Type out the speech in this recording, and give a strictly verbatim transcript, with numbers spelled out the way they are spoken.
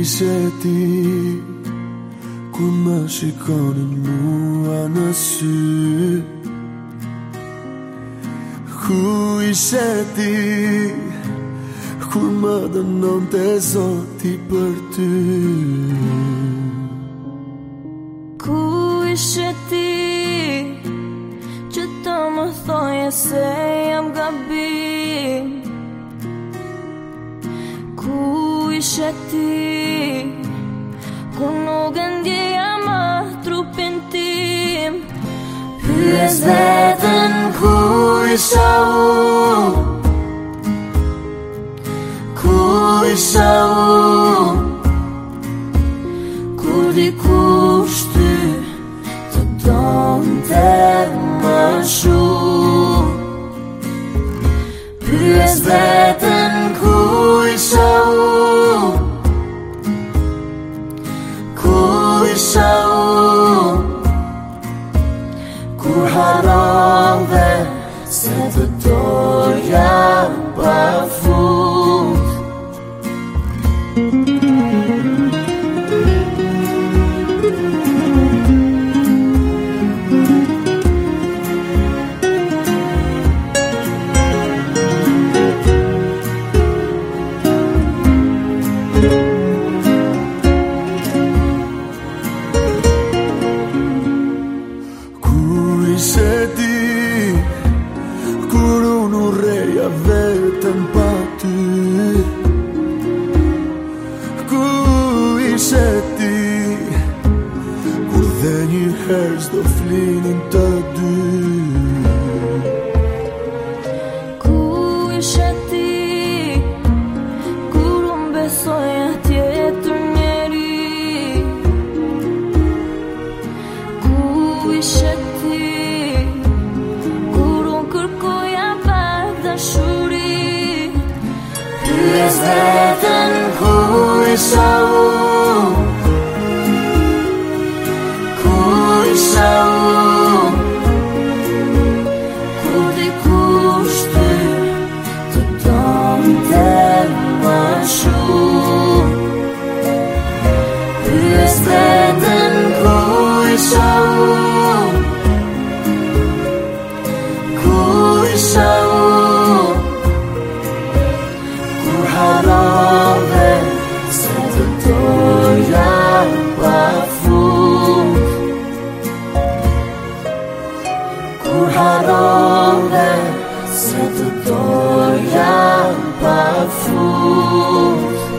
ishe ti kur më shikonin mua në sy? Ku ishe ti kur më dënonte Zoti për ty? Ku ishe ti që të më thoje se jam gabim? Ku ishe ti kur nuk e ndjeja më trupin tim? Pyes veten ku isha unë, ku isha unë, kur dikush ty të donte më shumë. Pyes veten ku isha unë, ku isha unë, kur harrove se të doja pafund. Ishe ti kur unë urreja vetëm pa ty? Ku ishe ti kur dhe një herë s'do flinin të dy? Ku ishe ti kur unë besoja tjetër njeri? Ku ishe ti pyes veten ku isha unë, ku isha unë, kur dikush ty të donte më shumë. Pyes veten ku isha unë, ku isha unë, harrove se të doja pafund. Kur harrove se të doja pafund.